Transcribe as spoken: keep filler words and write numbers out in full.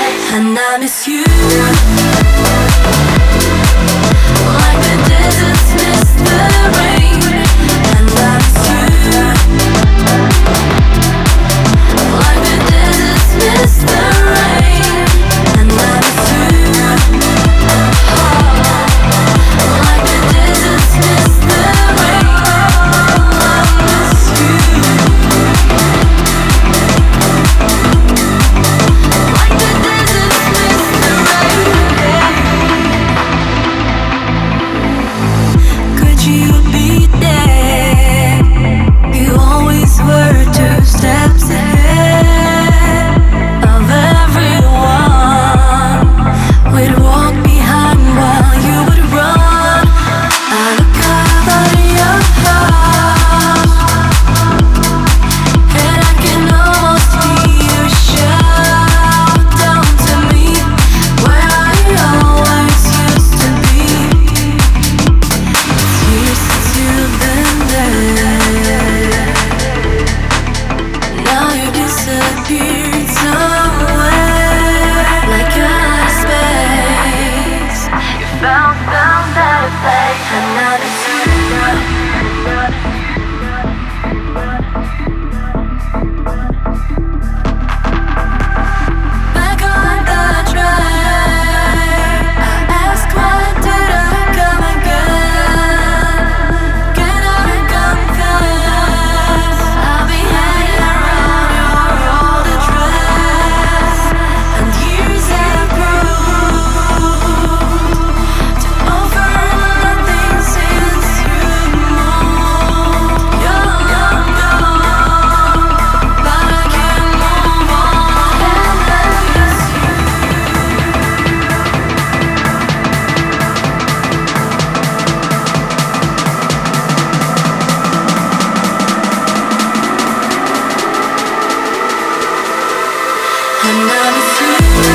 And I miss you like the deserts miss the rain. And I miss you like the deserts miss the rain. And I miss you oh, like the deserts miss the rain. I miss you like the deserts miss the rain. Could you be there? You always were two steps ahead of everyone. We'd walk behind while you would run. I look up at your house, and I can almost hear you shout down to me where I always used to be. It's years since you've been there. Now you disappeared somewhere like out of space. You found, found out a place, and now it's you. Back on the track, I ask why did I come again? Can I confess? I'll be hanging around your old address, and years have proved to offer nothing since you moved. You're long gone, but I can't move on, and I miss you. And I miss you.